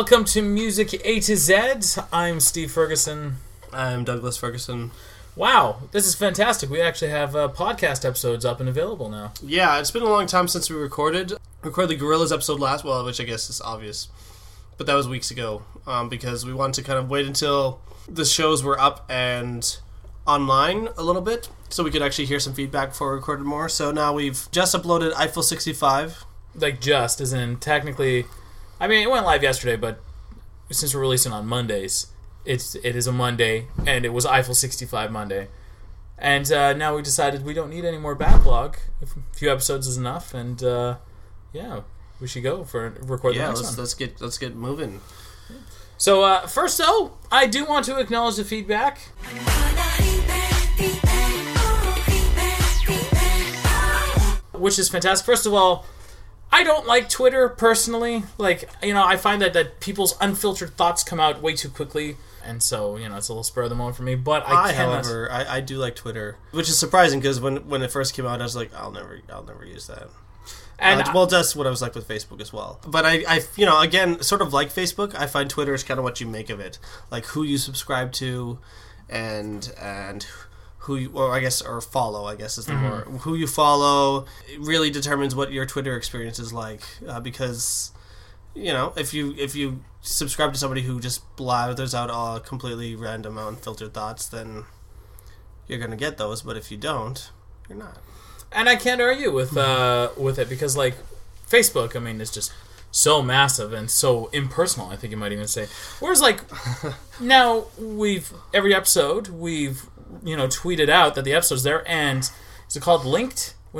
Welcome to Music A to Z. I'm Steve Ferguson. I'm Douglas Ferguson. Wow, this is fantastic. We actually have podcast episodes up and available now. Yeah, it's been a long time since we recorded. We recorded the Gorillaz episode last, which I guess is obvious. But that was weeks ago, because we wanted to kind of wait until the shows were up and online a little bit, so we could actually hear some feedback before we recorded more. So now we've just uploaded Eiffel 65. Like just, as in technically... I mean, it went live yesterday, but since we're releasing on Mondays, it is a Monday, and it was Eiffel 65 Monday. And now we decided we don't need any more backlog. A few episodes is enough, and yeah, we should go for record the next one. Let's get moving. So first, though, I do want to acknowledge the feedback. Which is fantastic. First of all, I don't like Twitter personally. Like, I find that people's unfiltered thoughts come out way too quickly, and so it's a little spur of the moment for me. But however, I do like Twitter, which is surprising because when it first came out, I was like, I'll never use that. And that's what I was like with Facebook as well. But I again, sort of like Facebook, I find Twitter is kind of what you make of it, like who you subscribe to, and who you, or follow, I guess is the word. Who you follow really determines what your Twitter experience is like, because if you subscribe to somebody who just blathers out all completely random unfiltered thoughts, then you're gonna get those. But if you don't, you're not. And I can't argue with it, because like Facebook, I mean, it's just so massive and so impersonal, I think you might even say. Whereas like now every episode we've tweeted out that the episode's there, and is it called linked? We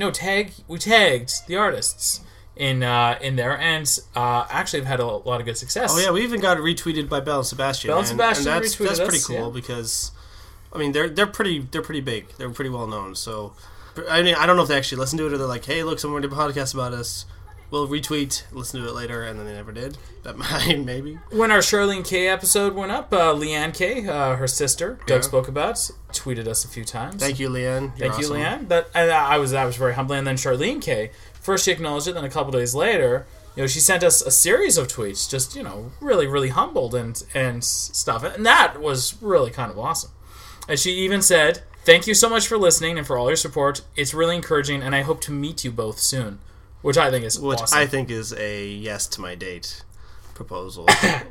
tagged the artists in there, and actually have had a lot of good success. Oh yeah, we even got retweeted by Belle and Sebastian. Belle and Sebastian retweeted us. That's pretty cool, because I mean they're pretty big. They're pretty well known. So I mean, I don't know if they actually listen to it, or they're like, hey, look, someone did a podcast about us. We'll retweet, listen to it later, and then they never did. That might, maybe. When our Charlene K episode went up, Leanne K, her sister, Doug spoke about, tweeted us a few times. Thank you, Leanne. Thank you, Leanne. That was very humbling. And then Charlene K, first she acknowledged it, then a couple days later, she sent us a series of tweets, just really, really humbled and stuff, and that was really kind of awesome. And she even said, "Thank you so much for listening and for all your support. It's really encouraging, and I hope to meet you both soon." Which I think is awesome. Which I think is a yes to my date proposal.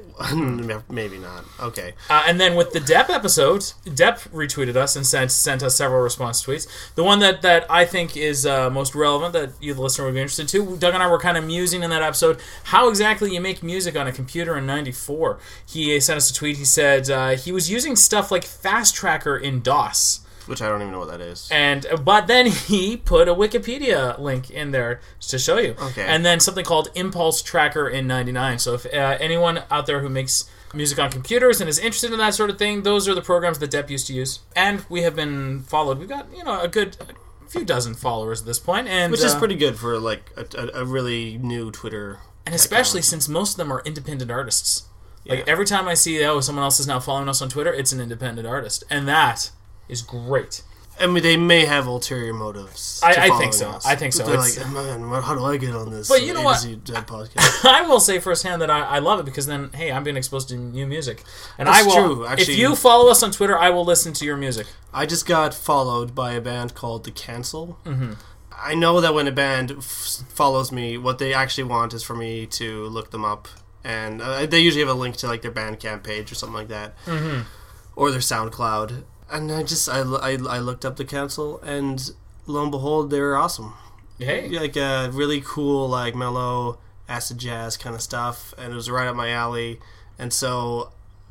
Maybe not. Okay. And then with the Depp episode, Depp retweeted us and sent us several response tweets. The one that I think is most relevant, that you, the listener, would be interested to, Doug and I were kind of musing in that episode how exactly you make music on a computer in '94. He sent us a tweet. He said he was using stuff like Fast Tracker in DOS. Which I don't even know what that is. But then he put a Wikipedia link in there to show you. Okay. And then something called Impulse Tracker in '99. So if anyone out there who makes music on computers and is interested in that sort of thing, those are the programs that Depp used to use. And we have been followed. We've got a few dozen followers at this point, which is pretty good for like a really new Twitter. And especially since most of them are independent artists. Yeah. Like every time I see someone else is now following us on Twitter, it's an independent artist, and that is great. I mean, they may have ulterior motives. I think so. Us. I think so. They're like, man, how do I get on this? But you know what? Podcast? I will say firsthand that I love it, because then, hey, I'm being exposed to new music, and That's I will. True. Actually, if you follow us on Twitter, I will listen to your music. I just got followed by a band called The Cancel. Mm-hmm. I know that when a band follows me, what they actually want is for me to look them up, and they usually have a link to like their Bandcamp page or something like that, or their SoundCloud. And I looked up The Cancel, and lo and behold, they were awesome. Hey, like really cool, like mellow acid jazz kind of stuff, and it was right up my alley. And so,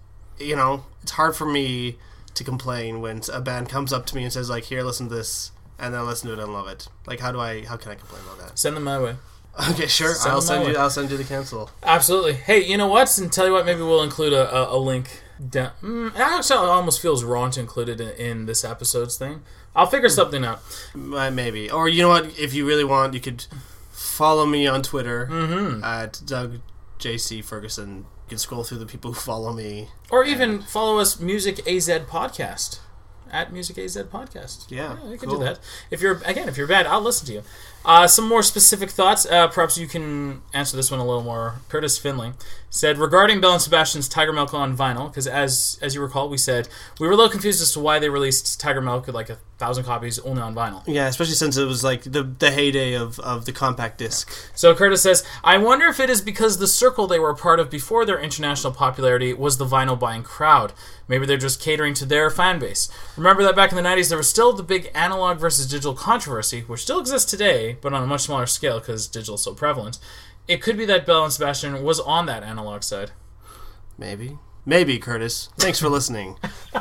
it's hard for me to complain when a band comes up to me and says like, "Here, listen to this," and then I listen to it and love it. Like, how can I complain about that? Send them my way. Okay, sure. I'll send you The Cancel. Absolutely. Hey, you know what? And tell you what, maybe we'll include a link. Actually, it almost feels wrong to include it in this episode's thing. I'll figure something out. Maybe. Or you know what? If you really want, you could follow me on Twitter at Doug JC Ferguson. You can scroll through the people who follow me. Or even follow us, Music AZ Podcast. at Music AZ Podcast. Yeah, you can do that. If you're a band, I'll listen to you. Some more specific thoughts. Perhaps you can answer this one a little more. Curtis Finley said, regarding Belle and Sebastian's Tiger Milk on vinyl, because as you recall, we said we were a little confused as to why they released Tiger Milk with like 1,000 copies only on vinyl. Yeah, especially since it was like the heyday of the compact disc. So Curtis says, I wonder if it is because the circle they were a part of before their international popularity was the vinyl buying crowd. Maybe they're just catering to their fan base. Remember that back in the 90s, there was still the big analog versus digital controversy, which still exists today, but on a much smaller scale because digital is so prevalent. It could be that Belle and Sebastian was on that analog side. Maybe, Curtis. Thanks for listening.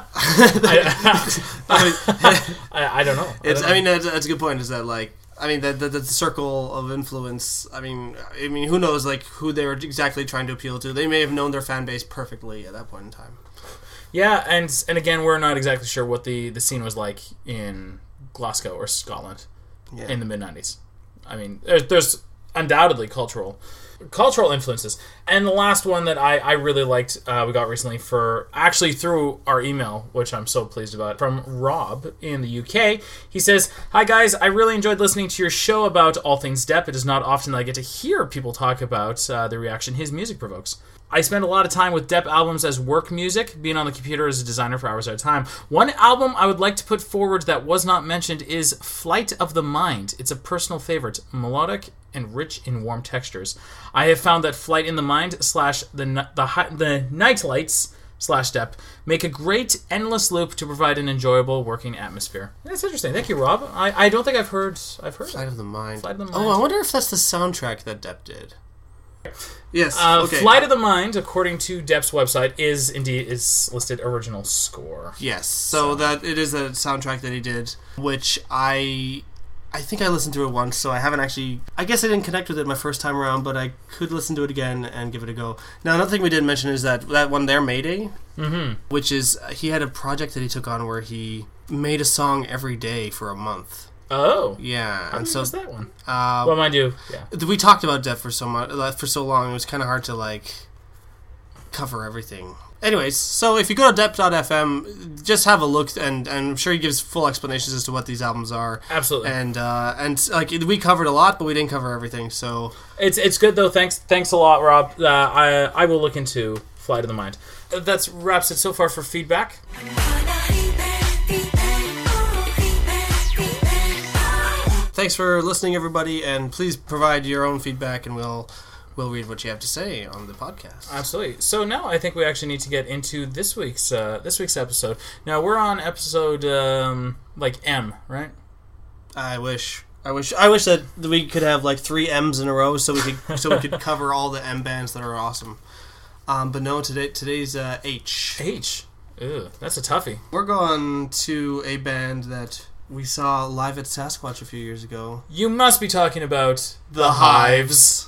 I don't know. That's a good point. Is that like, the circle of influence. I mean, who knows like who they were exactly trying to appeal to? They may have known their fan base perfectly at that point in time. Yeah, and again, we're not exactly sure what the scene was like in Glasgow or Scotland in the mid '90s. I mean, there's undoubtedly cultural influences. And the last one that I really liked, we got recently through our email, which I'm so pleased about, from Rob in the UK. He says, hi guys, I really enjoyed listening to your show about all things Depp. It is not often that I get to hear people talk about the reaction his music provokes. I spend a lot of time with Depp albums as work music, being on the computer as a designer for hours at a time. One album I would like to put forward that was not mentioned is Flight of the Mind. It's a personal favorite, melodic and rich in warm textures. I have found that Flight in the Mind / the Night Lights / Depp make a great endless loop to provide an enjoyable working atmosphere. That's interesting. Thank you, Rob. I don't think I've heard Flight of the Mind. Flight of the Mind. Oh, I wonder if that's the soundtrack that Depp did. Yes. Okay. Flight of the Mind, according to Depp's website, is listed original score. Yes. So that it is a soundtrack that he did, which I think I listened to it once, so I haven't actually... I guess I didn't connect with it my first time around, but I could listen to it again and give it a go. Now, another thing we didn't mention is that one there, Mayday, which is... He had a project that he took on where he made a song every day for a month. Oh. Yeah. How and so that one? Well, mind you, yeah. We talked about Depp for so long, it was kind of hard to, like, cover everything. Anyways, so if you go to Depp.fm, just have a look, and I'm sure he gives full explanations as to what these albums are. Absolutely. And like we covered a lot, but we didn't cover everything. So it's good though. Thanks a lot, Rob. I will look into Flight of the Mind. That wraps it so far for feedback. Thanks for listening, everybody, and please provide your own feedback, and we'll read what you have to say on the podcast. Absolutely. So now I think we actually need to get into this week's episode. Now we're on episode M, right? I wish that we could have like 3 M's in a row, so we could cover all the M bands that are awesome. But no, today's H. H. Ew, that's a toughie. We're going to a band that we saw live at Sasquatch a few years ago. You must be talking about The Hives.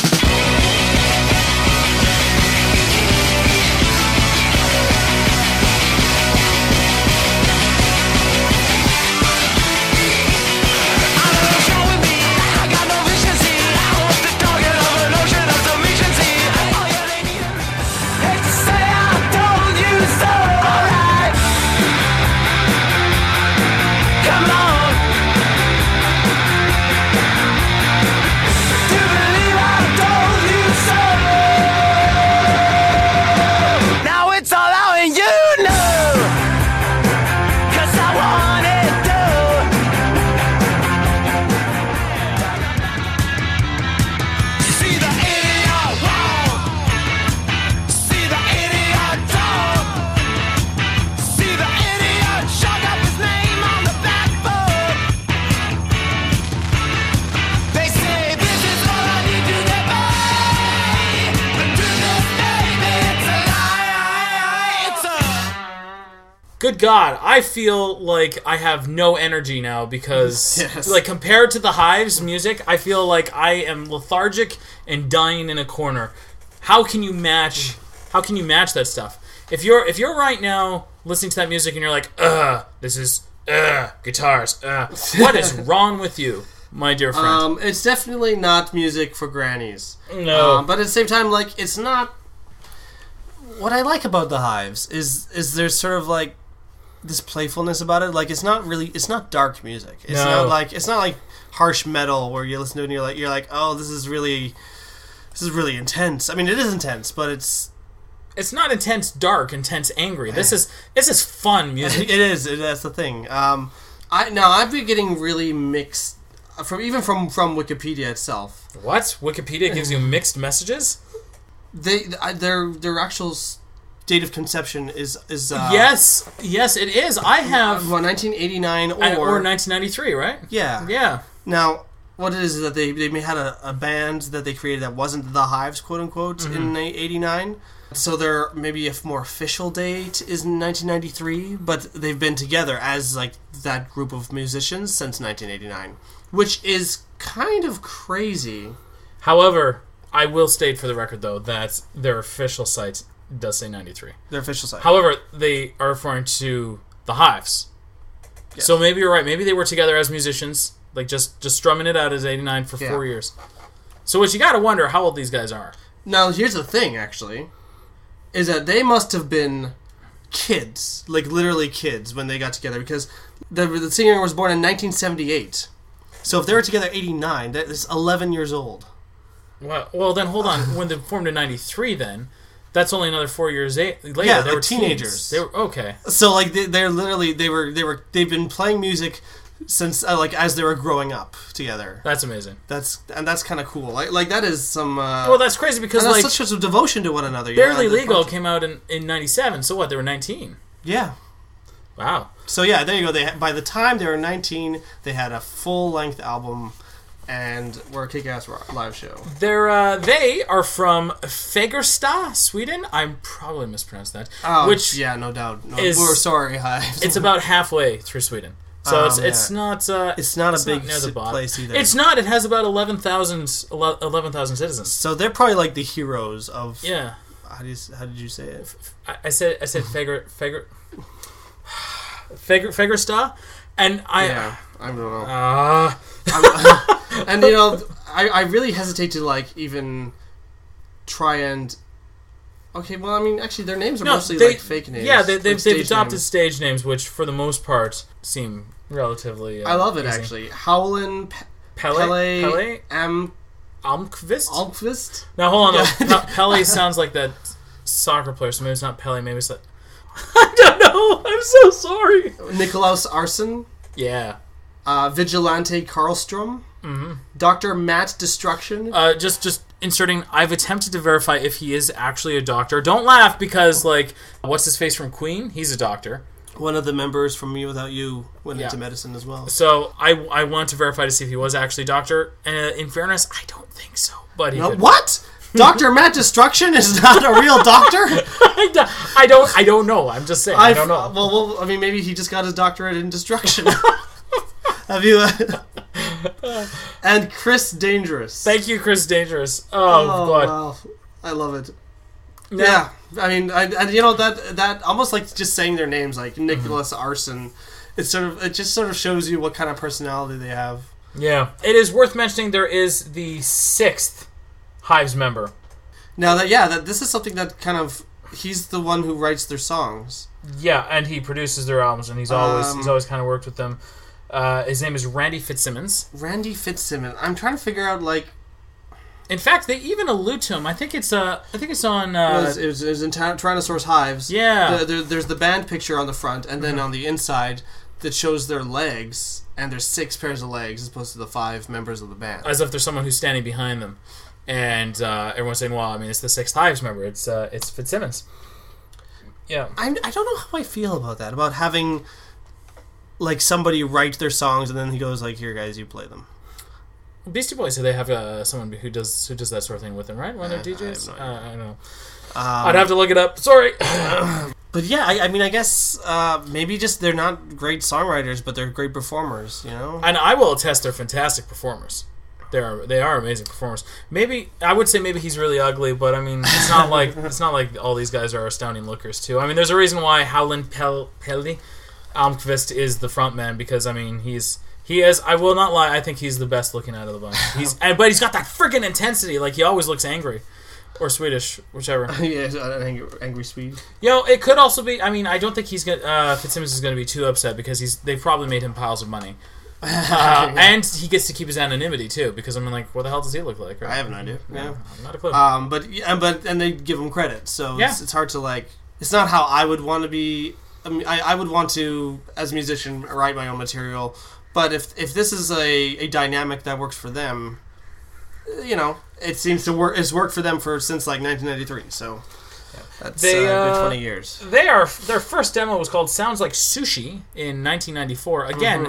Good God, I feel like I have no energy now because, like, compared to the Hives' music, I feel like I am lethargic and dying in a corner. How can you match that stuff? If you're right now listening to that music and you're like, this is guitars, what is wrong with you, my dear friend? It's definitely not music for grannies. No, but at the same time, like, it's not. What I like about the Hives is there's sort of like this playfulness about it. Like, it's not dark music. It's No. not like harsh metal where you listen to it and you're like, oh, this is really intense. I mean, it is intense, but it's not intense dark, intense angry. This is fun music. it is. That's the thing. I've been getting really mixed from Wikipedia itself. What? Wikipedia gives you mixed messages? Their actual date of conception is yes, it is. I have 1989 or 1993, right? Yeah. Now, what it is that they had a band that they created that wasn't the Hives, quote unquote, in '89. So their maybe a more official date is 1993, but they've been together as like that group of musicians since 1989, which is kind of crazy. However, I will state for the record though that their official site does say 93. Their official site. However, they are referring to the Hives. Yes. So maybe you're right. Maybe they were together as musicians, like just strumming it out as 89 for 4 years. So what you got to wonder how old these guys are. Now, here's the thing, actually, is that they must have been kids, like literally kids, when they got together, because the singer was born in 1978. So if they were together 89, that is 11 years old. Well, then hold on. When they formed in 93, then that's only another 4 years later. Yeah, they were teenagers. They were okay. So like they're literally they've been playing music since as they were growing up together. That's amazing. That's kind of cool. Like that is some. Well, that's crazy because that's such a devotion to one another. Barely Legal came out in 97. So what? They were 19. Yeah. Wow. So yeah, there you go. By the time they were 19, they had a full-length album, and were a kick-ass live show. They are from Fagersta, Sweden. I probably mispronounced that. Oh, yeah, no doubt. No, we're sorry, Hives. It's about halfway through Sweden, so it's not a big near the place either. It's not. It has about 11,000 citizens. So they're probably like the heroes of. Yeah. How did you say it? I said Fagersta, and I don't know. And I really hesitate to like even try and. Okay, well, I mean, actually, their names are mostly like fake names. Yeah, they've adopted stage names, which for the most part seem relatively. I love it easy. Actually. Howlin' Pelle Almqvist. Now hold on, though. Pele sounds like that soccer player, so maybe it's not Pele. Maybe it's that. I don't know. I'm so sorry. Nikolaus Arson. Yeah. Vigilante Karlstrom. Mm-hmm. Dr. Matt Destruction. Just inserting. I've attempted to verify if he is actually a doctor. Don't laugh because what's his face from Queen? He's a doctor. One of the members from Me Without You went into medicine as well. So I want to verify to see if he was actually a doctor. In fairness, I don't think so. But he could. What? Dr. Matt Destruction is not a real doctor? I don't know. I'm just saying. I don't know. Well, I mean, maybe he just got his doctorate in destruction. Have you? And Chris Dangerous. Thank you, Chris Dangerous. Oh God, wow. I love it. Yeah, I mean, that almost like just saying their names, like Nicholas Arson. It just sort of shows you what kind of personality they have. Yeah, it is worth mentioning. There is the 6th Hives member. Now this is something that kind of he's the one who writes their songs. Yeah, and he produces their albums, and he's always kind of worked with them. His name is Randy Fitzsimmons. Randy Fitzsimmons. I'm trying to figure out In fact, they even allude to him. I think it's on. It was in Tyrannosaurus Hives. Yeah. There's the band picture on the front, and then on the inside that shows their legs, and there's 6 pairs of legs as opposed to the 5 members of the band. As if there's someone who's standing behind them, and everyone's saying, "Well, I mean, it's the 6th Hives member. It's Fitzsimmons." Yeah. I don't know how I feel about that. About having somebody write their songs and then he goes "Here, guys, you play them." Beastie Boys, so they have someone who does that sort of thing with them, right? When they're DJs, I don't know. I'd have to look it up. Sorry. But yeah, I mean, I guess maybe just they're not great songwriters, but they're great performers, And I will attest they're fantastic performers. They are amazing performers. Maybe I would say maybe he's really ugly, but I mean it's not like all these guys are astounding lookers too. I mean, there's a reason why Howlin' Pelle Almqvist is the front man, because I mean he is. I will not lie. I think he's the best looking out of the bunch. But he's got that freaking intensity. He always looks angry. or Swedish, whichever. Yeah, an angry Swede. It could also be. I mean, I don't think Fitzsimmons is going to be too upset because they've probably made him piles of money. And he gets to keep his anonymity too, because I'm like, what the hell does he look like? Right? I have no idea. Yeah, not a clue. But they give him credit, so it's hard to like. It's not how I would want to be. I mean, I would want to, as a musician, write my own material. But if this is a dynamic that works for them, it seems to work. It's worked for them since like 1993. So. That's good 20 years. Their first demo was called Sounds Like Sushi in 1994. Again,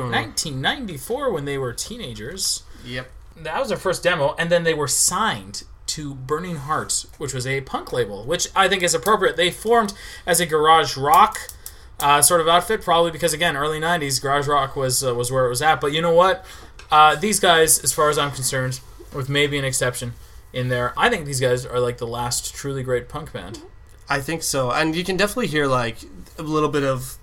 1994 when they were teenagers. Yep. That was their first demo, and then they were signed to Burning Heart, which was a punk label, which I think is appropriate. They formed as a garage rock sort of outfit, probably because, again, early 90s, garage rock was where it was at. But you know what? These guys, as far as I'm concerned, with maybe an exception in there, I think these guys are like the last truly great punk band. I think so, and you can definitely hear like a little bit of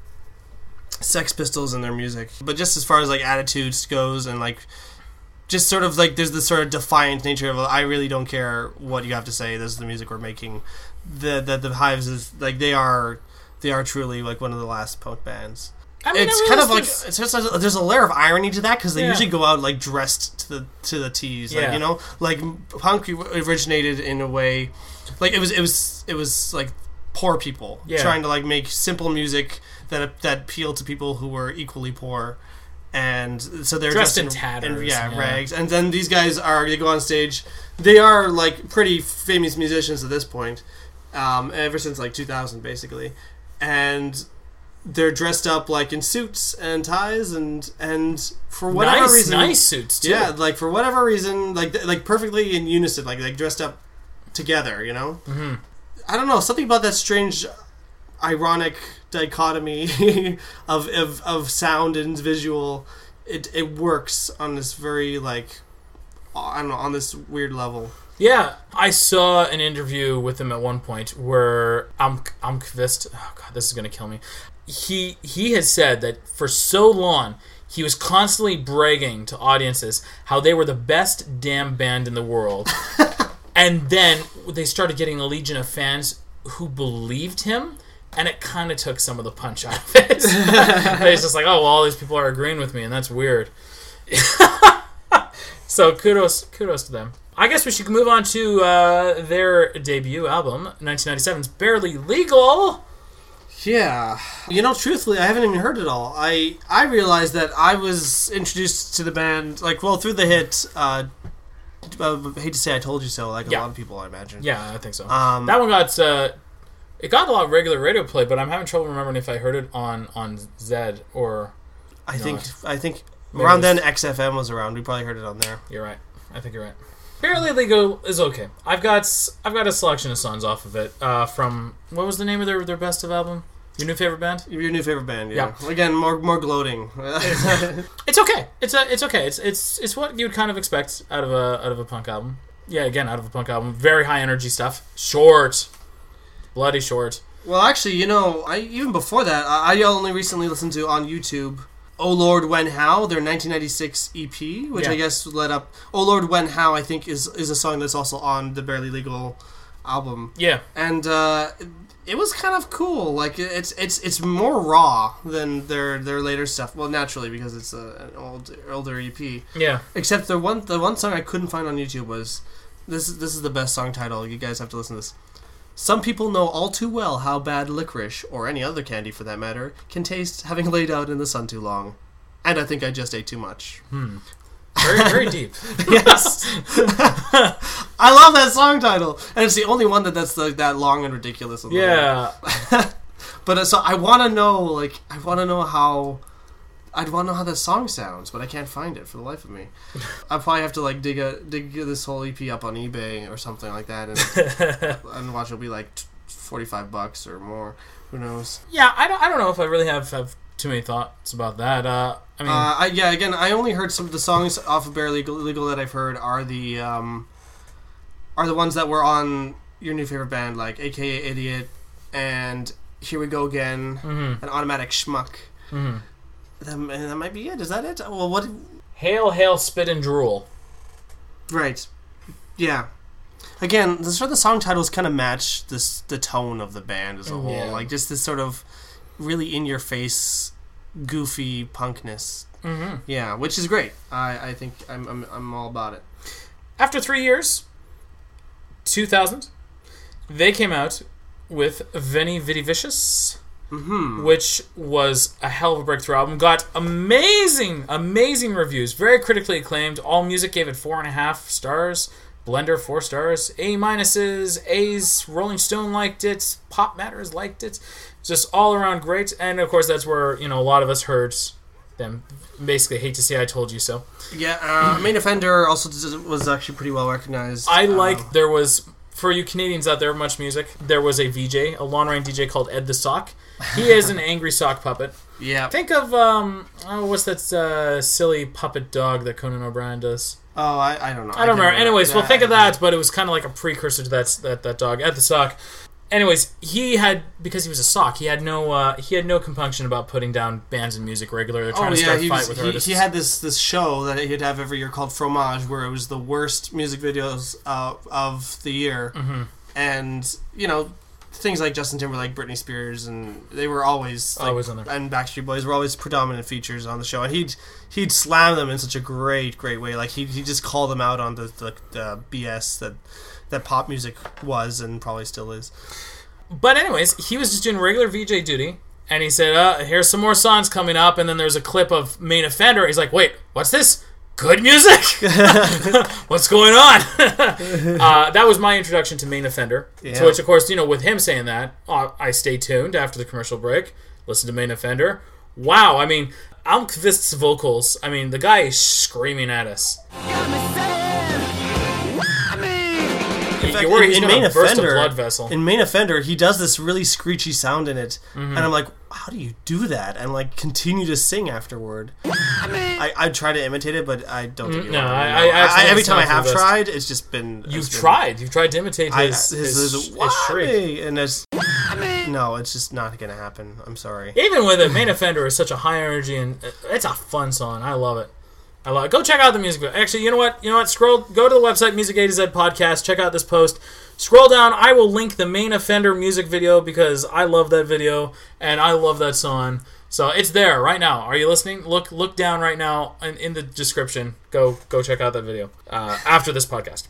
Sex Pistols in their music, but just as far as like attitudes goes, and like just sort of like there's this sort of defiant nature of I really don't care what you have to say. This is the music we're making. The Hives is like they are truly like one of the last punk bands. I mean, it's kind of like it's just there's a layer of irony to that because they usually go out like dressed to the T's, like like punk originated in a way. Like it was like poor people trying to like make simple music that appealed to people who were equally poor, and so they're dressed in tatters, rags. And then these guys they go on stage. They are like pretty famous musicians at this point, ever since like 2000 basically, and they're dressed up like in suits and ties and for whatever reason, nice suits too. Yeah, like for whatever reason, like perfectly in unison, like dressed up together, Mm-hmm. I don't know, something about that strange ironic dichotomy of sound and visual, it works on this very like I don't know, on this weird level. Yeah, I saw an interview with him at one point where Almqvist, oh god, this is gonna kill me. He has said that for so long he was constantly bragging to audiences how they were the best damn band in the world. And then they started getting a legion of fans who believed him, and it kind of took some of the punch out of it. It's just like, oh, well, all these people are agreeing with me, and that's weird. So kudos to them. I guess we should move on to their debut album, 1997's Barely Legal. Yeah. Truthfully, I haven't even heard it all. I realized that I was introduced to the band, through the hit... I hate to say I told you so, like a lot of people, I imagine. Yeah, I think so. That one got it got a lot of regular radio play, but I'm having trouble remembering if I heard it on Zed or I think around then XFM was around. We probably heard it on there. You're right. I think you're right. Barely Legal is okay. I've got a selection of songs off of it from what was the name of their best of album? Your new favorite band? Your new favorite band, yeah. Again, more gloating. It's okay. It's okay. It's what you'd kind of expect out of a punk album. Yeah, again, out of a punk album. Very high energy stuff. Short. Bloody short. Well, actually, even before that, I only recently listened to on YouTube Oh Lord When How, their 1996 EP, which I guess led up. Oh Lord When How, I think, is a song that's also on the Barely Legal album. Yeah. And it was kind of cool. Like it's more raw than their later stuff. Well, naturally because it's an older EP. Yeah. Except the one song I couldn't find on YouTube was this is the best song title. You guys have to listen to this. Some people know all too well how bad licorice, or any other candy for that matter, can taste having laid out in the sun too long. And I think I just ate too much. Very, very deep. Yes. I love that song title. And it's the only one that's that long and ridiculous. Yeah. But so I want to know how that song sounds, but I can't find it for the life of me. I probably have to dig this whole EP up on eBay or something like that, and watch it'll be like $45 or more. Who knows? Yeah, I don't know if I really have too many thoughts about that. Again, I only heard some of the songs off of Barely Legal that I've heard are the ones that were on your new favorite band, like AKA Idiot and Here We Go Again and Automatic Schmuck. Mm-hmm. That might be it. Is that it? Well, what? Hail, Hail, Spit and Drool. Right. Yeah. Again, the song titles kind of match the tone of the band as a whole. Yeah. Like, just this sort of really in-your-face, goofy punkness. Mm-hmm. Yeah, which is great. I think I'm all about it. After 3 years, 2000, they came out with Veni Vidi Vicious, which was a hell of a breakthrough album. Got amazing reviews, very critically acclaimed. AllMusic gave it 4.5 stars. Blender 4 stars. A-, A's. Rolling Stone liked it. Pop Matters liked it. Just all around great. And of course, that's where a lot of us heard them basically hate to say I told you so. Yeah, Main Offender also was actually pretty well recognized. There was, for you Canadians out there, Much Music, there was a VJ, a Lawn Rain DJ called Ed the Sock. He is an angry sock puppet. Yeah. Think of, what's that silly puppet dog that Conan O'Brien does? Oh, I don't know. I don't remember. Anyways, well, think of that, but it was kind of like a precursor to that dog, Ed the Sock. Anyways, because he was a sock, he had no compunction about putting down bands and music regularly, or trying to start a fight with artists. He had this show that he'd have every year called Fromage, where it was the worst music videos of the year, and things like Justin Timberlake, Britney Spears, and they were always on there, and Backstreet Boys were always predominant features on the show, and he'd slam them in such a great way. Like he just called them out on the BS that pop music was and probably still is. But anyways, he was just doing regular VJ duty, and he said, here's some more songs coming up, and then there's a clip of Main Offender. He's like, wait, what's this? Good music? What's going on? That was my introduction to Main Offender. Yeah. To which, of course, with him saying that, I stay tuned after the commercial break, listen to Main Offender. Wow, I mean, Almqvist's vocals, I mean, the guy is screaming at us. In Main Offender, he does this really screechy sound in it, and I'm like, how do you do that? And like continue to sing afterward. I try to imitate it, but I don't think every time I have tried, it's just been. You've tried to imitate his shriek, and it's just not gonna happen. I'm sorry. Even with it, Main Offender is such a high energy, and it's a fun song. I love it. Go check out the music video. Actually, you know what? Go to the website, Music A to Z Podcast. Check out this post. Scroll down. I will link the Main Offender music video because I love that video and I love that song. So it's there right now. Are you listening? Look down right now in the description. Go check out that video after this podcast.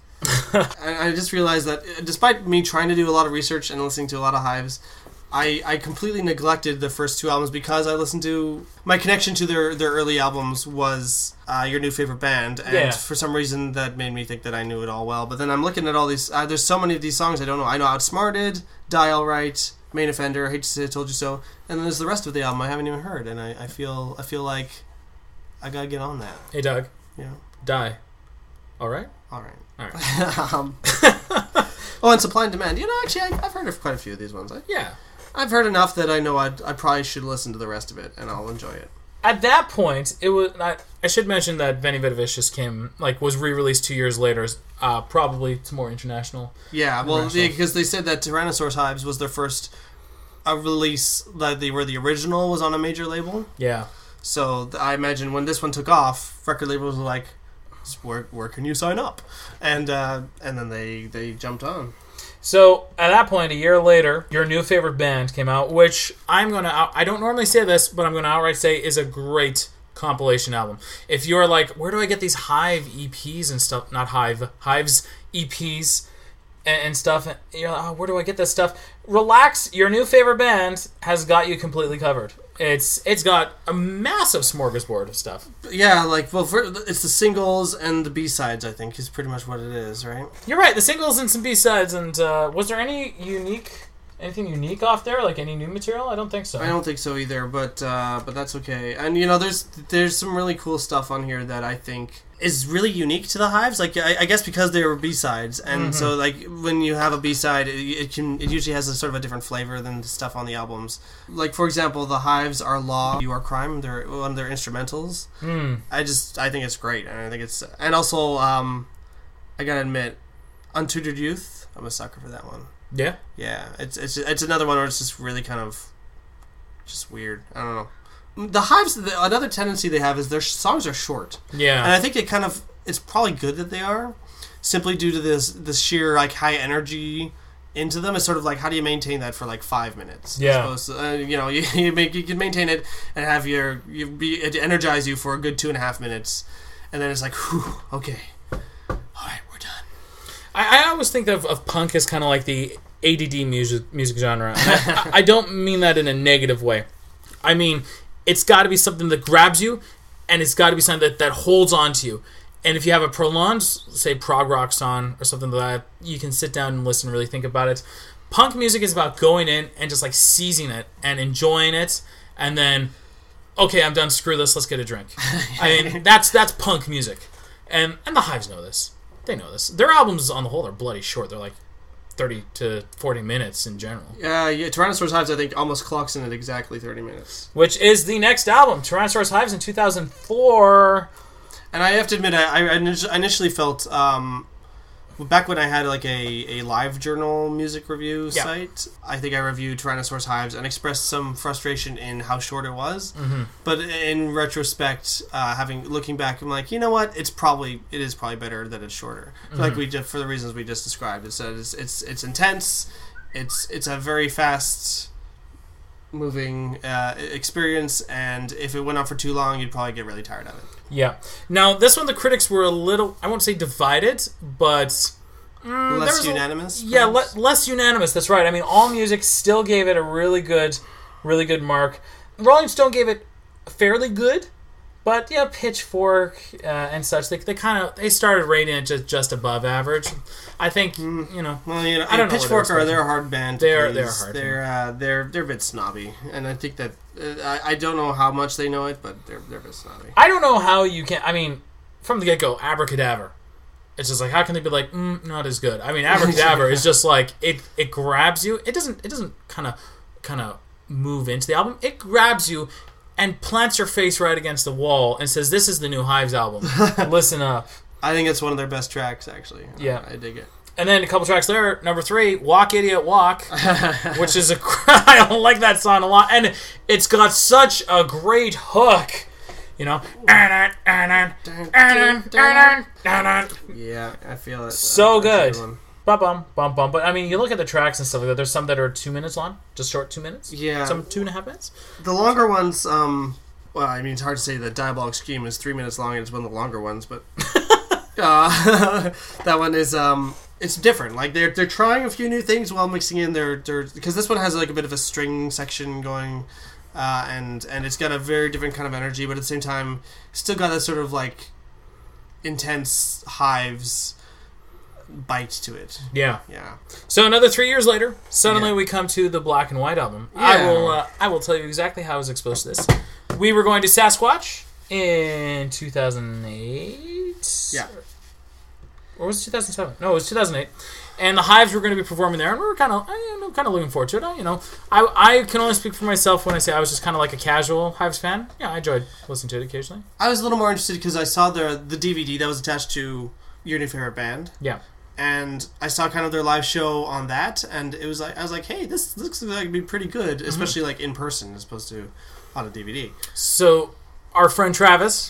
I just realized that despite me trying to do a lot of research and listening to a lot of Hives, I completely neglected the first two albums because I listened to... My connection to their early albums was Your New Favorite Band, and for some reason that made me think that I knew it all well. But then I'm looking at all these... there's so many of these songs I don't know. I know Outsmarted, Dial Right, Main Offender, Hate to Say I Told You So, and then there's the rest of the album I haven't even heard, and I feel like I gotta get on that. Hey, Doug. Yeah. Die. All right? All right. And Supply and Demand. Actually, I've heard of quite a few of these ones. I've heard enough that I know I probably should listen to the rest of it, and I'll enjoy it. At that point, it was. I should mention that Veni Vidi Vicious was re-released 2 years later. Probably to more international. Yeah, well, because they said that Tyrannosaurus Hives was their first release that where the original was on a major label. Yeah. So I imagine when this one took off, record labels were like, "Where can you sign up?" And then they jumped on. So, at that point, a year later, Your New Favorite Band came out, which I don't normally say this, but I'm going to outright say is a great compilation album. If you're like, where do I get these Hive EPs and stuff? Not Hives EPs and stuff. You're like, where do I get this stuff? Relax, Your New Favorite Band has got you completely covered. It's got a massive smorgasbord of stuff. Yeah, it's the singles and the B-sides, I think, is pretty much what it is, right? You're right, the singles and some B-sides, and was there anything unique off there, like any new material? I don't think so. I don't think so either, but that's okay. And, there's some really cool stuff on here that I think is really unique to the Hives. Like, I guess because they were B-sides, and so, like, when you have a B-side, it usually has a sort of a different flavor than the stuff on the albums. Like, for example, the Hives are Law, You Are Crime. They're one of their instrumentals. I think it's great, and I think it's... And also, I gotta admit, Untutored Youth, I'm a sucker for that one. Yeah? Yeah, it's another one where it's just really kind of just weird. I don't know. The Hives, another tendency they have is their songs are short. Yeah. And I think it's probably good that they are. simply due to this sheer like high energy into them. It's sort of like, how do you maintain that for like 5 minutes? Yeah. You can maintain it and have it energize you for a good 2.5 minutes, and then it's like, whew, okay, all right, we're done. I always think of punk as kind of like the ADD music genre. I don't mean that in a negative way. I mean, it's got to be something that grabs you, and it's got to be something that holds on to you. And if you have a prolonged, say, prog rock song or something like that, you can sit down and listen and really think about it. Punk music is about going in and just like seizing it and enjoying it, and then, okay, I'm done, screw this, let's get a drink. I mean, that's punk music. And the Hives know this. They know this. Their albums, on the whole, are bloody short. They're like 30 to 40 minutes in general. Yeah, Tyrannosaurus Hives, I think, almost clocks in at exactly 30 minutes. Which is the next album, Tyrannosaurus Hives in 2004. And I have to admit, I initially felt, back when I had like a live journal music review site, I think I reviewed Tyrannosaurus Hives and expressed some frustration in how short it was. Mm-hmm. But in retrospect, looking back, I'm like, you know what? It is probably better that it's shorter. Mm-hmm. Like for the reasons we just described. It's intense. It's a very fast moving experience, and if it went on for too long, you'd probably get really tired of it. Yeah. Now, this one, the critics were a little, I won't say divided, but less unanimous. Less unanimous. That's right. I mean, AllMusic still gave it a really good mark. Rolling Stone gave it fairly good, but yeah, Pitchfork and such, they started rating it just above average. I think Well, I don't know. Pitchfork they're a hard band. They're hard. They're a bit snobby, and I think that I don't know how much they know it, but they're a bit snobby. I don't know how you can. I mean, from the get go, Abracadabra. It's just like, how can they be like, not as good? I mean, Abracadabra is just like it grabs you. It doesn't kind of move into the album. It grabs you and plants your face right against the wall and says, "This is the new Hives album. Listen up." I think it's one of their best tracks, actually. Yeah. I dig it. And then a couple tracks there, number 3, Walk Idiot Walk, which is I like that song a lot. And it's got such a great hook, Yeah, I feel it. So good. Bum. But I mean, you look at the tracks and stuff like that, there's some that are 2 minutes long, just short 2 minutes. Yeah. Some 2.5 minutes. The longer ones, well, I mean, it's hard to say that Diabolic Scheme is 3 minutes long and it's one of the longer ones, but that one is it's different. Like they're trying a few new things while mixing in their because this one has like a bit of a string section going, and it's got a very different kind of energy, but at the same time, still got that sort of like intense Hives bite to it. Yeah. Yeah. So another 3 years later, suddenly we come to the Black and White album. Yeah. I will tell you exactly how I was exposed to this. We were going to Sasquatch in 2008. Yeah. Or was it 2007? No, it was 2008. And the Hives were going to be performing there, and we were kind of looking forward to it. I can only speak for myself when I say I was just kind of like a casual Hives fan. Yeah, I enjoyed listening to it occasionally. I was a little more interested because I saw the DVD that was attached to Your New Favorite Band. Yeah. And I saw kind of their live show on that, and it was like I was like, hey, this looks like it'd be pretty good, especially like in person as opposed to on a DVD. So our friend Travis,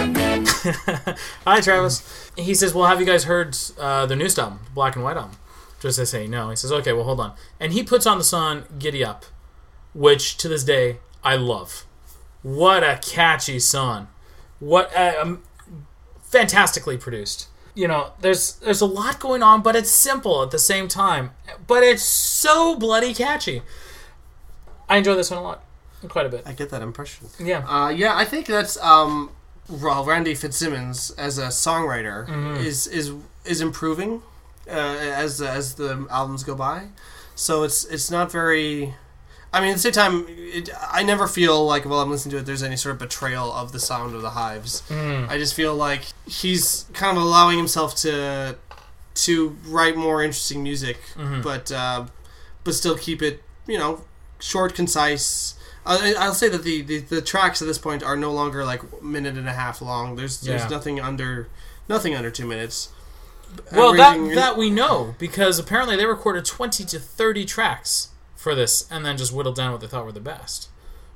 hi Travis, he says, well, have you guys heard their newest album, Black and White album? Just I say no. He says, okay, well, hold on. And he puts on the song Giddy Up, which to this day I love. What a catchy song. What fantastically produced. There's a lot going on, but it's simple at the same time. But it's so bloody catchy. I enjoy this one a lot. Quite a bit. I get that impression. Yeah. I think that's Randy Fitzsimmons as a songwriter is improving as the albums go by. So it's not very. I mean, at the same time, I never feel like while I'm listening to it, there's any sort of betrayal of the sound of the Hives. I just feel like he's kind of allowing himself to write more interesting music, but still keep it, short, concise. I'll say that the tracks at this point are no longer like minute and a half long. There's nothing under 2 minutes. Well, that we know, because apparently they recorded 20 to 30 tracks for this, and then just whittled down what they thought were the best.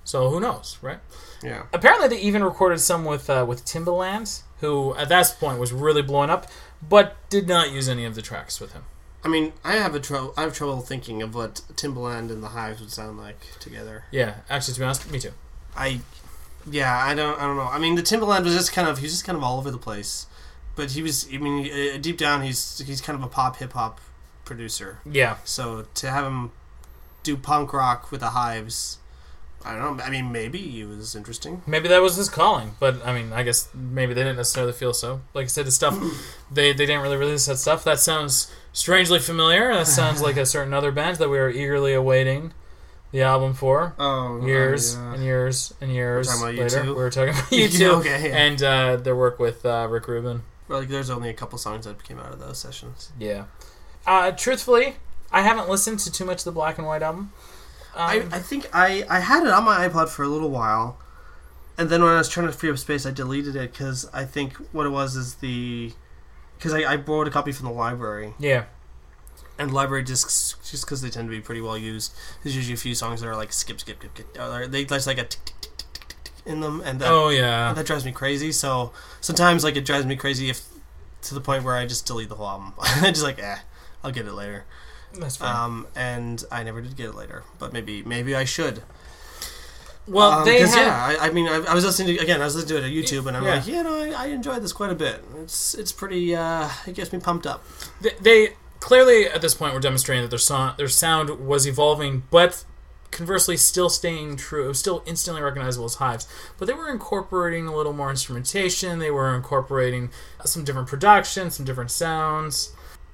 So who knows, right? Yeah. Apparently, they even recorded some with Timbaland, who at that point was really blowing up, but did not use any of the tracks with him. I mean, I have trouble thinking of what Timbaland and the Hives would sound like together. Yeah, actually, to be honest, me too. I don't know. I mean, the Timbaland was just kind of all over the place, but he was. I mean, deep down, he's kind of a pop hip hop producer. Yeah. So to have him do punk rock with the Hives, I don't know. I mean, maybe he was interesting. Maybe that was his calling, but I mean, I guess maybe they didn't necessarily feel so. Like I said, the stuff they didn't really release that stuff. That sounds strangely familiar. That sounds like a certain other band that we are eagerly awaiting the album for. Years and years and years later. We were talking about U2 okay, yeah. and their work with Rick Rubin. Well, like, there's only a couple songs that came out of those sessions. Yeah. Truthfully, I haven't listened to too much of the Black and White album. I think I had it on my iPod for a little while, and then when I was trying to free up space, I deleted it because I think what it was is because I borrowed a copy from the library. Yeah. And library discs, just because they tend to be pretty well used, there's usually a few songs that are like skip. There's like a tick, tick, tick, tick, tick, tick in them, and that drives me crazy. So sometimes like it drives me crazy to the point where I just delete the whole album. I'm just like, I'll get it later. That's fine. And I never did get it later, but maybe I should. Well, I mean, I was listening to it on YouTube, and I'm like, I enjoyed this quite a bit. It's pretty. It gets me pumped up. They clearly at this point were demonstrating that their sound was evolving, but conversely still staying true. It was still instantly recognizable as Hives, but they were incorporating a little more instrumentation. They were incorporating some different production, some different sounds.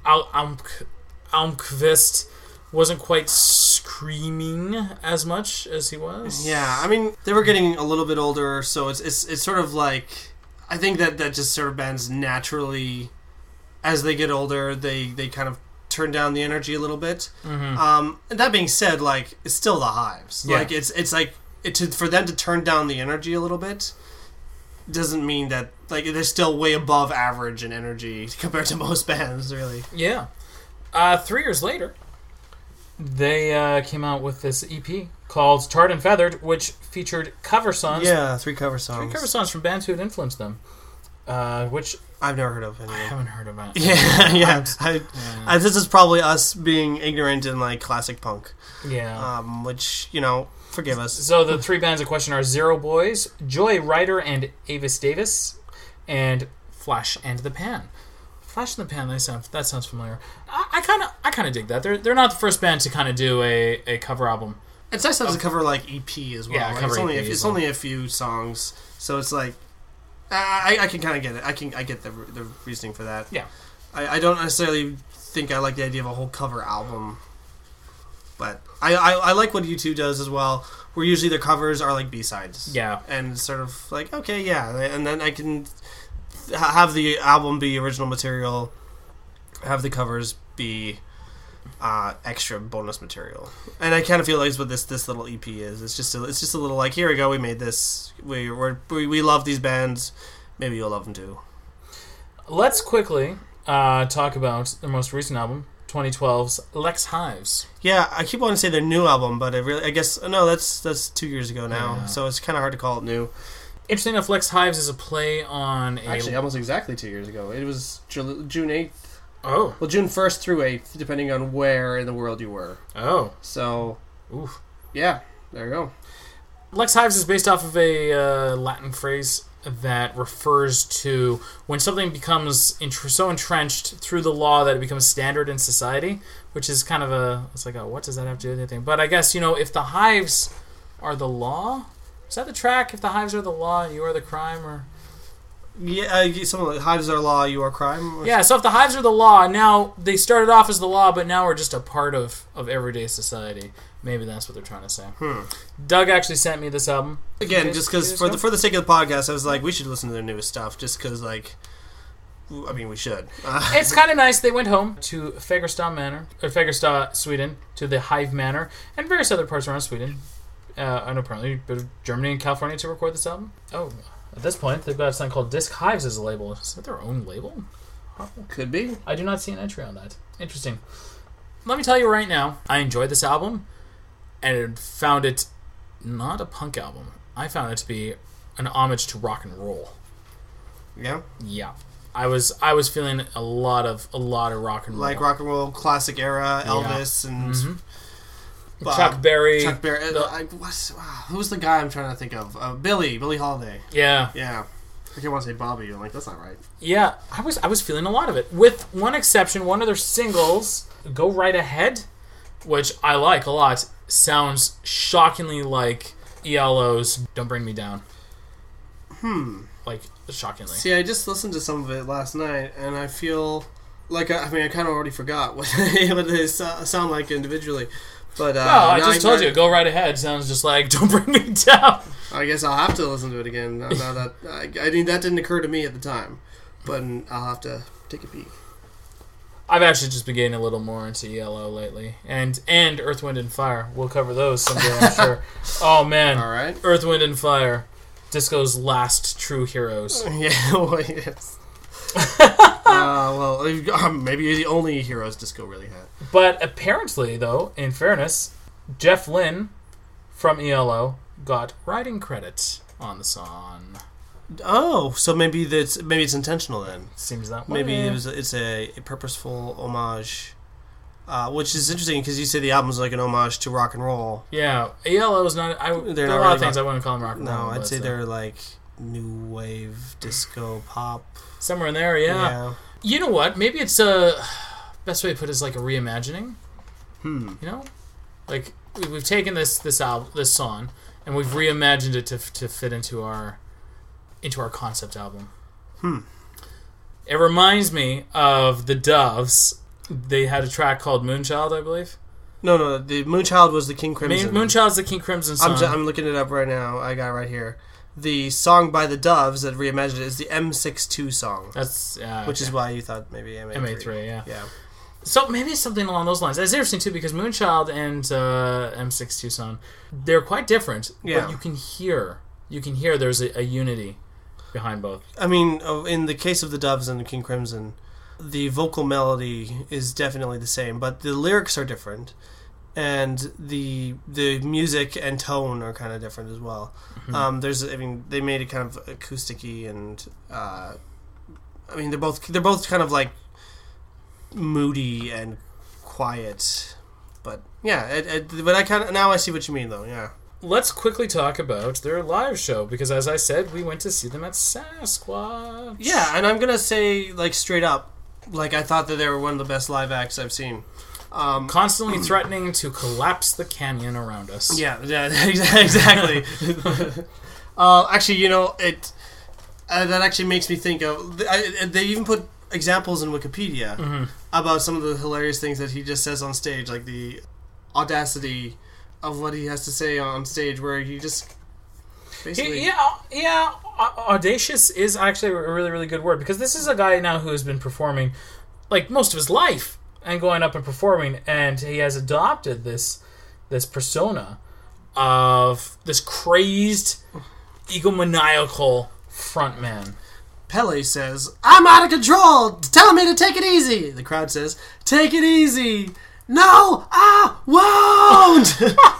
Almqvist wasn't quite screaming as much as he was. Yeah, I mean, they were getting a little bit older, so it's sort of like, I think that just sort of bands naturally, as they get older, they kind of turn down the energy a little bit. Mm-hmm. And that being said, like, it's still the Hives. Yeah. Like, it's like, for them to turn down the energy a little bit doesn't mean that, like, they're still way above average in energy compared to most bands, really. Yeah. 3 years later, they came out with this EP called Tarred and Feathered, which featured cover songs. Yeah, 3 cover songs. 3 cover songs from bands who had influenced them. Which I've never heard of. Anyway. I haven't heard of it. Yeah. This is probably us being ignorant in, like, classic punk. Yeah. Which, forgive us. So the 3 bands in question are Zero Boys, Joy Rider and Avis Davis, and Flash and the Pan. Flash and the Pan, that sounds familiar. I kind of dig that. They're not the first band to kind of do a cover album. It's nice to cover like EP as well. Yeah, like, it's only a few songs, so it's like I can kind of get it. I get the reasoning for that. Yeah. I don't necessarily think I like the idea of a whole cover album, but I like what U2 does as well, where usually their covers are like B-sides. Yeah. And sort of like, okay, yeah, and then I can have the album be original material, have the covers be extra bonus material, and I kind of feel like it's what this little EP is. It's just a little like, here we go, we made this. We love these bands. Maybe you'll love them too. Let's quickly talk about their most recent album, 2012's Lex Hives. Yeah, I keep wanting to say their new album, but I guess no, that's 2 years ago now, yeah. So it's kind of hard to call it new. Interesting enough, Lex Hives is a play on actually almost exactly 2 years ago. It was June 8th. Oh. Well, June 1st through 8th, depending on where in the world you were. Oh. So, oof. Yeah, there you go. Lex Hives is based off of a Latin phrase that refers to when something becomes so entrenched through the law that it becomes standard in society, which is kind of it's like, what does that have to do with anything? But I guess, if the hives are the law, is that the track? If the hives are the law and you are the crime, or... Yeah, something like hives are law, you are crime. Yeah, so if the hives are the law, now they started off as the law, but now we're just a part of everyday society. Maybe that's what they're trying to say. Doug actually sent me this album. Again, just because for the sake of the podcast, I was like, we should listen to their newest stuff, just because, like, I mean, we should. It's kind of nice. They went home to Fagersta, Sweden, to the Hive Manor, and various other parts around Sweden, and apparently Germany and California to record this album. Oh. At this point, they've got something called Disc Hives as a label. Is that their own label? Could be. I do not see an entry on that. Interesting. Let me tell you right now, I enjoyed this album and found it not a punk album. I found it to be an homage to rock and roll. Yeah? Yeah. I was feeling a lot of rock and roll. Like rock and roll, classic era, Elvis, and... Mm-hmm. Chuck Berry. Who's the guy I'm trying to think of? Billie Holiday. Yeah. Yeah. I can't want to say Bobby. I'm like, that's not right. Yeah, I was feeling a lot of it. With one exception, one of their singles, Go Right Ahead, which I like a lot, sounds shockingly like ELO's Don't Bring Me Down. Like, shockingly. See, I just listened to some of it last night, and I feel like, I kind of already forgot what they sound like individually. But I just told you, Go Right Ahead sounds just like Don't Bring Me Down. I guess I'll have to listen to it again. Now that I mean, that didn't occur to me at the time, but I'll have to take a peek. I've actually just been getting a little more into ELO lately, and Earth, Wind, and Fire. We'll cover those someday, I'm sure. Oh man, all right. Earth, Wind, and Fire, disco's last true heroes. Yeah, well, yes. Maybe you're the only heroes disco really had. But apparently, though, in fairness, Jeff Lynne from ELO got writing credit on the song. Oh, so maybe it's intentional then. Seems that way. Maybe it's a purposeful homage, which is interesting because you say the album's like an homage to rock and roll. Yeah, ELO is not. There are a lot of things I wouldn't call them rock and roll. No, I'd say they're like new wave disco pop. Somewhere in there, yeah. You know what? Maybe it's best way to put it is like a reimagining. You know, like we've taken this song and we've reimagined it to fit into our concept album. It reminds me of the Doves. They had a track called Moonchild, I believe. No, the Moonchild was the King Crimson. Moonchild's the King Crimson song. I'm looking it up right now. I got it right here. The song by the Doves that reimagined it is the M62 song. That's which is why you thought maybe MA3, yeah. So maybe it's something along those lines. That's interesting too because Moonchild and M62 song, they're quite different. Yeah. But you can hear there's a unity behind both. I mean, in the case of the Doves and the King Crimson, the vocal melody is definitely the same, but the lyrics are different. And the music and tone are kind of different as well. They made it kind of acousticy, and they're both kind of like moody and quiet. But yeah, but I see what you mean though. Yeah. Let's quickly talk about their live show because, as I said, we went to see them at Sasquatch. Yeah, and I'm gonna say like straight up, like I thought that they were one of the best live acts I've seen. Constantly threatening to collapse the canyon around us. Yeah, exactly. Actually, you know, that actually makes me think of... they even put examples in Wikipedia about some of the hilarious things that he just says on stage, like the audacity of what he has to say on stage, where he just basically... Audacious is actually a really, really good word, because this is a guy now who has been performing, like, most of his life, and going up and performing, and he has adopted this persona of this crazed, egomaniacal frontman. Pele says, "I'm out of control! Tell me to take it easy!" The crowd says, "Take it easy!" "No, I won't!"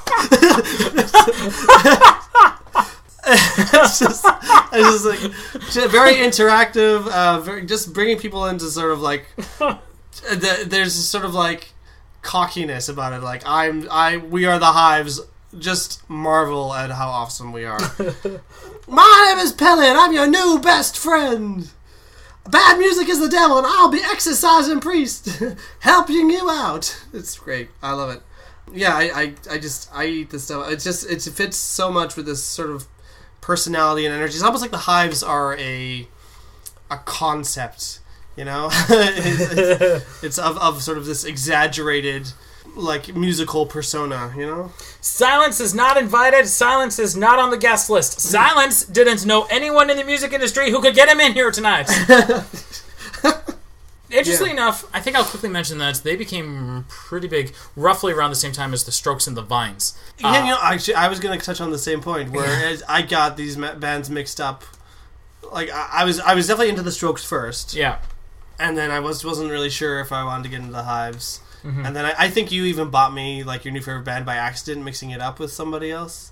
it's just like very interactive, just bringing people into sort of like... There's sort of like cockiness about it. Like we are the Hives. Just marvel at how awesome we are. My name is Pele, and I'm your new best friend. Bad music is the devil, and I'll be exorcising priest, helping you out. It's great. I love it. Yeah, I eat this stuff. It fits so much with this sort of personality and energy. It's almost like the Hives are a concept. You know, it's of sort of this exaggerated, like, musical persona, you know? Silence is not invited. Silence is not on the guest list. Silence didn't know anyone in the music industry who could get him in here tonight. Interestingly enough, I think I'll quickly mention that they became pretty big roughly around the same time as the Strokes and the Vines. Yeah, you know, actually, I was going to touch on the same point, where I got these bands mixed up. Like, I was definitely into the Strokes first. Yeah. And then I wasn't really sure if I wanted to get into the Hives. And then I think you even bought me like your new favorite band by accident, mixing it up with somebody else.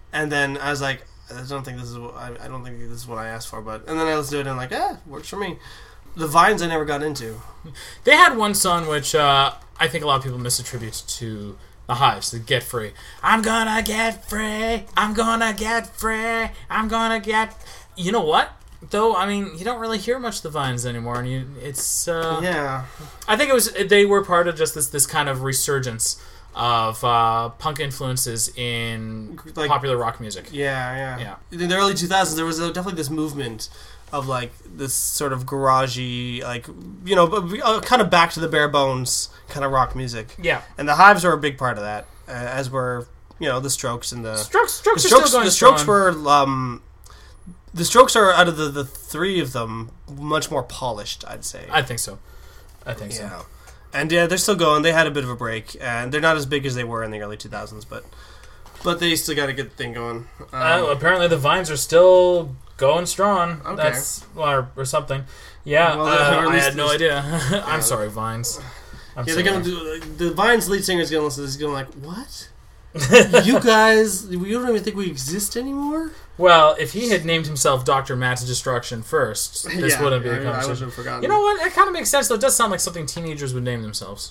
And then I was like, I don't think this is what I asked for, but and then I listened to it and I'm like, works for me. The Vines I never got into. They had one song which I think a lot of people misattribute to the Hives, the Get Free. I'm gonna get free. I'm gonna get free. I'm gonna get. You know what? Though, I mean, you don't really hear much of the Vines anymore, and it's yeah. I think they were part of just this kind of resurgence of punk influences in popular rock music. Yeah. In the early 2000s, there was definitely this movement of like this sort of garagey, like kind of back to the bare bones kind of rock music. Yeah, and the Hives were a big part of that, as were the Strokes and the Strokes are still going the Strokes were. The Strokes are, out of the three of them, much more polished, I'd say. I think so. And yeah, they're still going. They had a bit of a break, and they're not as big as they were in the early 2000s, but they still got a good thing going. Apparently the Vines are still going strong. Okay. That's or something. Yeah, well, I had no idea. I'm sorry, Vines. They're gonna do the Vines lead singer is gonna listen to this. He's gonna be like, what? You guys, you don't even think we exist anymore? Well, if he had named himself Dr. Matt's Destruction first, this wouldn't be a conversation. I would have forgotten. You know what? It kind of makes sense, though. It does sound like something teenagers would name themselves.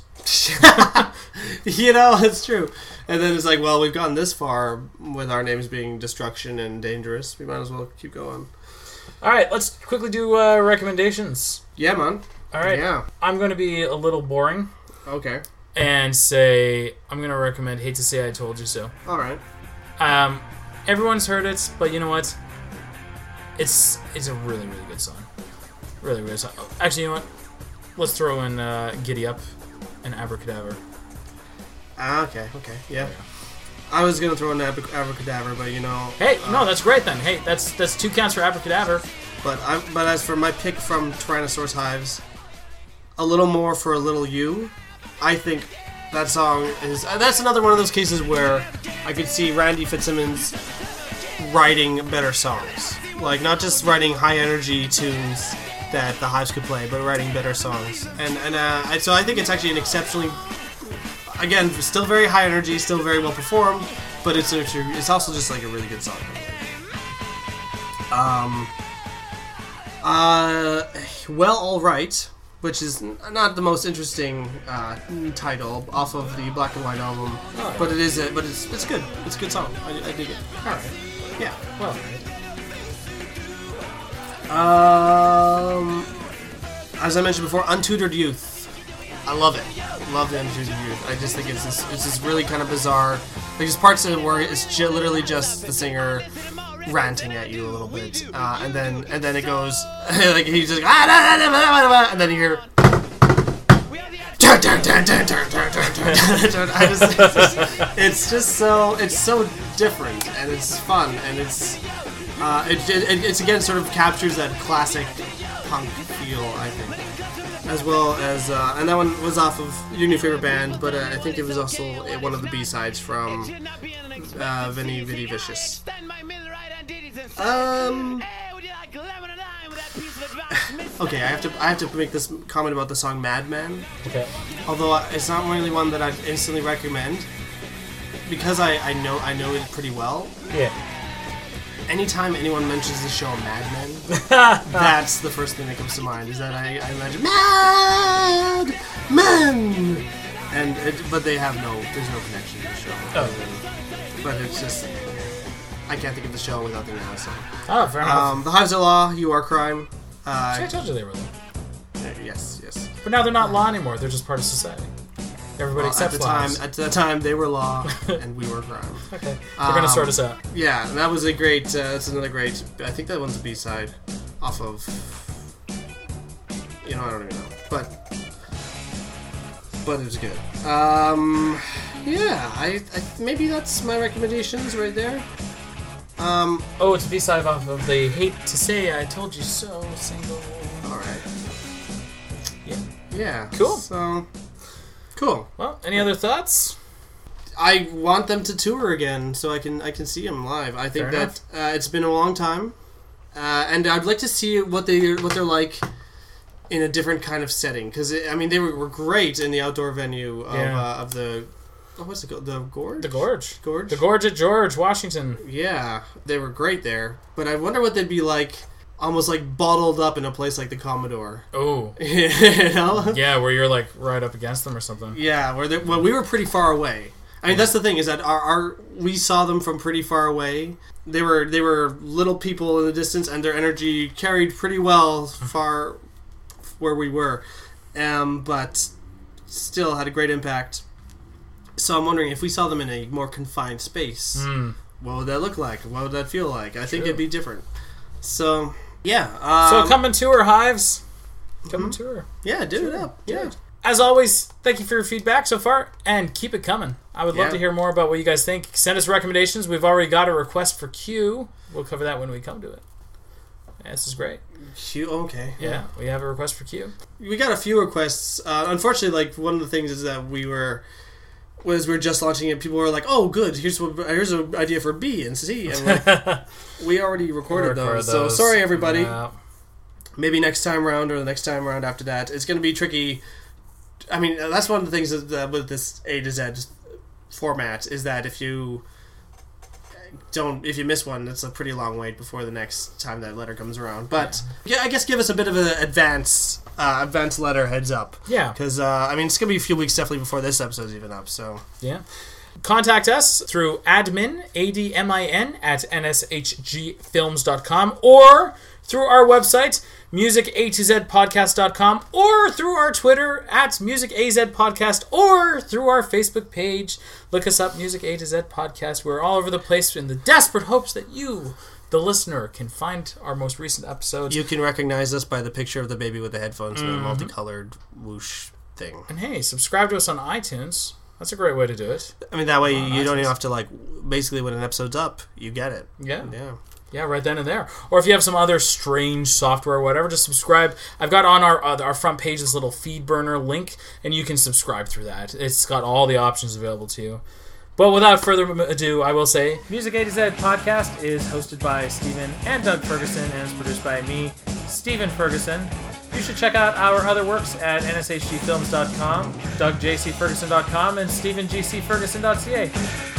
It's true. And then it's like, well, we've gotten this far with our names being Destruction and Dangerous. We might as well keep going. All right, let's quickly do recommendations. Yeah, man. All right. Yeah. I'm going to be a little boring. Okay. And say, I'm going to recommend Hate to Say I Told You So. All right. Everyone's heard it, but you know what? It's a really, really good song. Really, really song. Actually, you know what? Let's throw in Giddy Up and Abracadabra. Okay. Yeah. I was going to throw in Abracadabra, but Hey, no, that's great then. Hey, that's 2 counts for Abracadabra. But as for my pick from Tyrannosaurus Hives, A Little More for a Little You, I think that song is... That's another one of those cases where I could see Randy Fitzsimmons writing better songs. Like, not just writing high-energy tunes that the Hives could play, but writing better songs. And so I think it's actually an exceptionally... Again, still very high energy, still very well performed, but it's also just like a really good song. Well, All Right, which is not the most interesting title off of the Black and White album, but it is. But it's good. It's a good song. I dig it. All right. Yeah. Well. As I mentioned before, Untutored Youth. I love it. Love the Untutored Youth. I just think it's this really kind of bizarre. Like, there's parts of it where it's literally just the singer ranting at you a little bit, and then it goes like he's just and then you hear. It's so different, and it's fun, and it's again sort of captures that classic punk feel, I think, as well as and that one was off of Your New Favorite Band, but I think it was also one of the B-sides from Veni Vidi Vicious. Okay, I have to make this comment about the song Madman. Okay. Although it's not really one that I'd instantly recommend, because I know it pretty well. Yeah. Anytime anyone mentions the show Mad Men, that's the first thing that comes to mind. Is that I imagine Mad Men, but there's no connection to the show. Oh. But it's just I can't think of the show without the Now song. Oh, fair enough. The Hives Are Law, You Are Crime. I told you they were law. Yes. But now they're not law anymore. They're just part of society. Everybody accepts laws. At the time, they were law, and we were crime. Okay. They're going to sort us out. Yeah, that was a great... that's another great... I think that one's a B-side off of... I don't even know. But it was good. Yeah, I maybe that's my recommendations right there. It's a B-side off of the Hate to Say I Told You So single. Alright. Yeah. Cool. So... Cool. Well, any other thoughts? I want them to tour again so I can see them live. I think that it's been a long time, and I'd like to see what they're like in a different kind of setting. Because they were great in the outdoor venue of the what's it called? The Gorge? The Gorge. Gorge? The Gorge at George, Washington. Yeah, they were great there. But I wonder what they'd be like, almost like bottled up in a place like the Commodore. Oh. You know? Yeah, where you're like right up against them or something. Yeah, well, we were pretty far away. I mean, that's the thing, is that we saw them from pretty far away. They were little people in the distance, and their energy carried pretty well far where we were, but still had a great impact. So I'm wondering, if we saw them in a more confined space, what would that look like? What would that feel like? I think it'd be different. So, yeah. So come and tour, Hives. Come and tour. Yeah, do it up. Yeah. As always, thank you for your feedback so far, and keep it coming. I would love to hear more about what you guys think. Send us recommendations. We've already got a request for Q. We'll cover that when we come to it. Yeah, this is great. Q, okay. Yeah, we have a request for Q. We got a few requests. Unfortunately, like, one of the things is that we were just launching it, people were like, "Oh, good. Here's an idea for B and C," and like, we already recorded those. So sorry, everybody. Yeah. Maybe next time round or the next time round after that. It's going to be tricky. I mean, that's one of the things with this A to Z format, is that if you miss one, it's a pretty long wait before the next time that letter comes around. But yeah, I guess give us a bit of an advance letter heads up. Yeah. Because, I mean, it's going to be a few weeks definitely before this episode's even up, so. Yeah. Contact us through admin, ADMIN, at nshgfilms.com, or through our website, musicatozpodcast.com, or through our Twitter at musicazpodcast, or through our Facebook page. Look us up, Music A to Z Podcast. We're all over the place in the desperate hopes that you, the listener, can find our most recent episodes. You can recognize us by the picture of the baby with the headphones and the multicolored whoosh thing. And hey, subscribe to us on iTunes. That's a great way to do it. I mean, that way you don't even have to, like, basically when an episode's up, you get it. Yeah. Yeah. Yeah, right then and there. Or if you have some other strange software or whatever, just subscribe. I've got on our front page this little FeedBurner link, and you can subscribe through that. It's got all the options available to you. But without further ado, I will say, Music A to Z Podcast is hosted by Stephen and Doug Ferguson, and is produced by me, Stephen Ferguson. You should check out our other works at nshgfilms.com, DougJCFerguson.com, and StephenGCFerguson.ca.